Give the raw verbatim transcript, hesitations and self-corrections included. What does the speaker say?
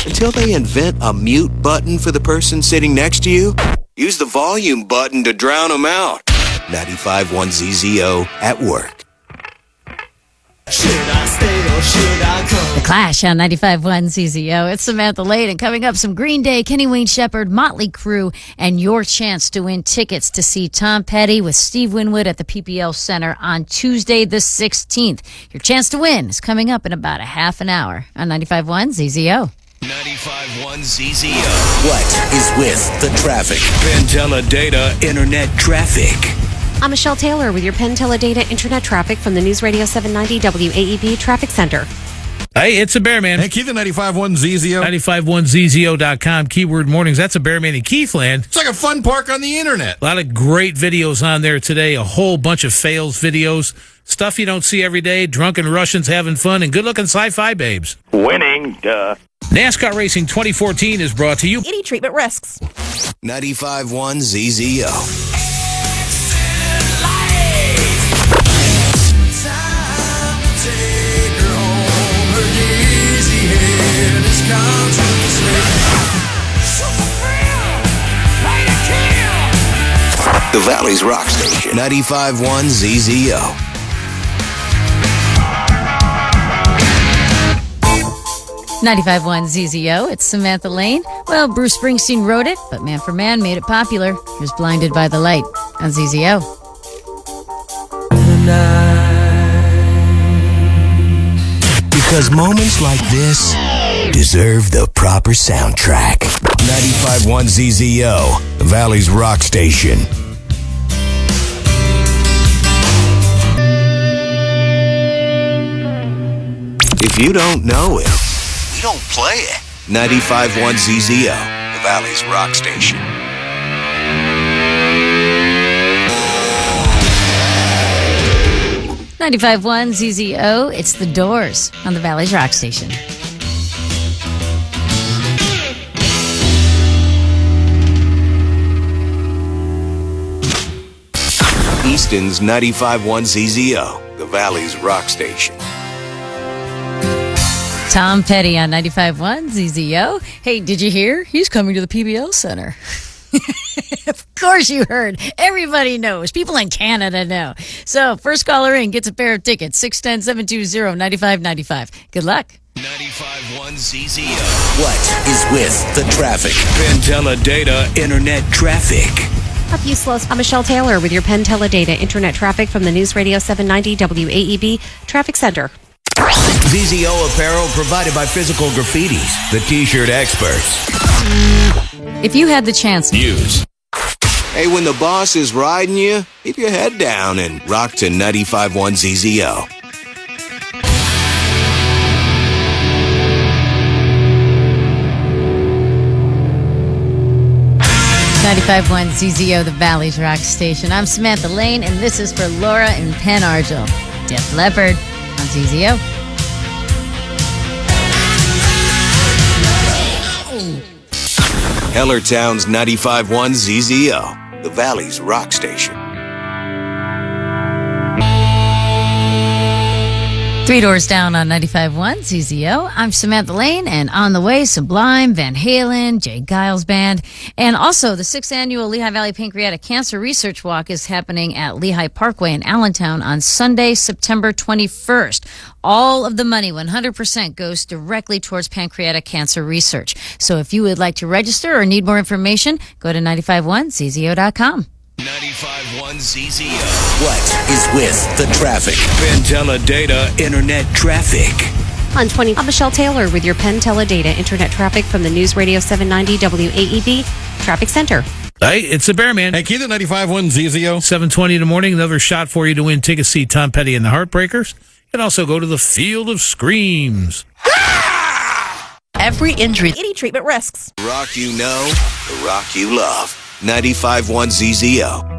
Until they invent a mute button for the person sitting next to you, use the volume button to drown them out. ninety-five point one Z Z O at work. Should I stay or should I go? The Clash on ninety-five point one Z Z O. It's Samantha Lane, and coming up, some Green Day, Kenny Wayne Shepherd, Motley Crue, and your chance to win tickets to see Tom Petty with Steve Winwood at the P P L Center on Tuesday the sixteenth. Your chance to win is coming up in about a half an hour on ninety-five point one Z Z O. ninety-five point one Z Z O. What is with the traffic? Pentella Data Internet Traffic. I'm Michelle Taylor with your Pentella Data Internet Traffic from the News Radio seven ninety W A E B Traffic Center. Hey, it's a Bearman. Hey, Keith at ninety-five point one Z Z O. ninety-five point one Z Z O dot com, keyword mornings. That's a Bearman in Keithland. It's like a fun park on the internet. A lot of great videos on there today. A whole bunch of fails videos. Stuff you don't see every day. Drunken Russians having fun and good-looking sci-fi babes. Winning, duh. NASCAR Racing twenty fourteen is brought to you. Any treatment risks. ninety-five point one Z Z O. The Valley's Rock Station, ninety-five point one Z Z O. ninety-five point one Z Z O. It's Samantha Lane. Well, Bruce Springsteen wrote it, but Man for Man made it popular. Here's Blinded by the Light on Z Z O. Because moments like this deserve the proper soundtrack. ninety-five point one Z Z O, the Valley's Rock Station. If you don't know it, we don't play it. ninety-five point one Z Z O, the Valley's Rock Station. ninety-five point one Z Z O. It's The Doors on the Valley's Rock Station. Easton's ninety-five point one Z Z O, the Valley's Rock Station. Tom Petty on ninety-five point one Z Z O. Hey, did you hear? He's coming to the P B L Center. Of course you heard. Everybody knows. People in Canada know. So, first caller in gets a pair of tickets. six one zero, seven two zero, nine five nine five. Good luck. ninety-five point one Z Z O. What is with the traffic? Pentella Data Internet Traffic. Up you slow. I'm Michelle Taylor with your Pentella Data Internet Traffic from the News Radio seven ninety W A E B Traffic Center. Z Z O apparel provided by Physical Graffitis, the t-shirt experts. If you had the chance... News. Hey, when the boss is riding you, keep your head down and rock to ninety-five point one Z Z O. ninety-five point one Z Z O, the Valley's Rock Station. I'm Samantha Lane, and this is for Laura in Penn Argyl. Def Leppard on Z Z O. Hellertown's ninety-five point one Z Z O, the Valley's Rock Station. Three Doors Down on ninety-five point one Z Z O. I'm Samantha Lane, and on the way, Sublime, Van Halen, Jay Giles Band, and also the sixth annual Lehigh Valley Pancreatic Cancer Research Walk is happening at Lehigh Parkway in Allentown on Sunday, September twenty-first. All of the money, one hundred percent, goes directly towards pancreatic cancer research. So if you would like to register or need more information, go to ninety-five point one Z Z O dot com. ninety-five point one Z Z O. What is with the traffic? Pentella Data Internet Traffic. On twenty, I'm Michelle Taylor with your Pentella Data Internet Traffic from the News Radio seven ninety W A E B Traffic Center. Hey, it's the Bearman. Hey, Keith at ninety-five point one Z Z O. seven twenty in the morning. Another shot for you to win tickets to see Tom Petty and the Heartbreakers. And also go to the Field of Screams. Every injury, any treatment risks. Rock you know, the rock you love. ninety-five point one Z Z O.